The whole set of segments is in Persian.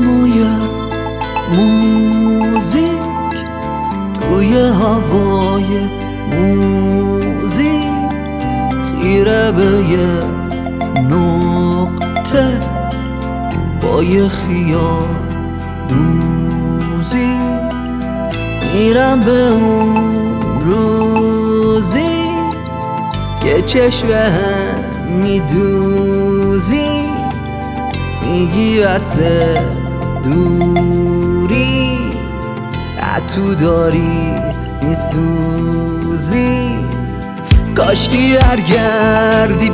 دمای موزیک توی هوای موزیک خیره به یه نقطه با یه خیال دوزی میرم به اون روزی که چشمه میدوزی میگی واسه دوری تو داری میسوزی کاشکی برگردی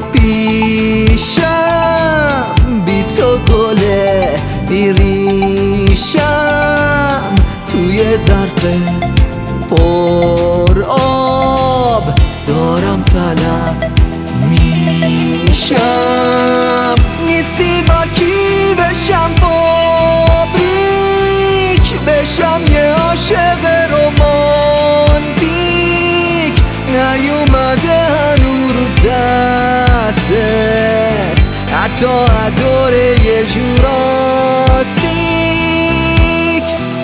پیشم بی تو گله بی ریشم توی ظرف پر آب دارم تلف میشم نیستی با کی بشم فابریک بشم یه عاشق رومانتیک نیومده هنو رو دستت حتی اداره یه جوراستیک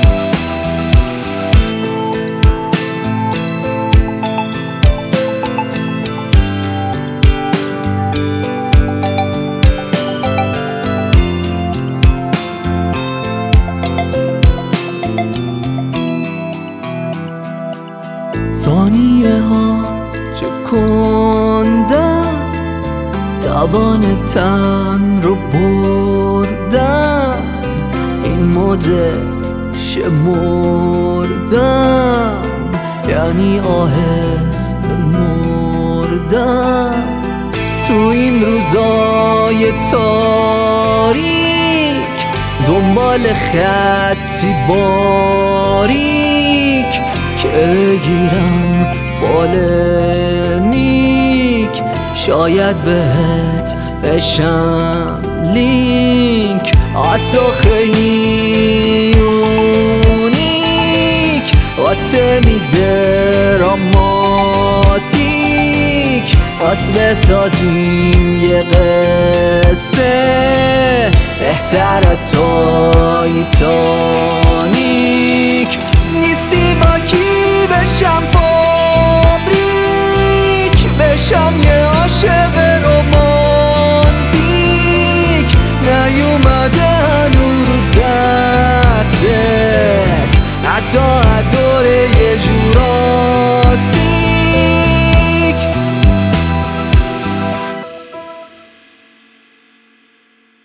ثانیه ها چه کندم توان تن رو بردم این مدل شمردم یعنی آهست مردم تو این روزای تاریک دنبال خطی باریک که بگیرم فال نیک شاید بهت بشم لینک آسا خیلی اونیک آته میده راماتیک آس بسازیم یه قصه بهتر تایتانیک نیستی با کی بشم فابریک بشم یه عاشق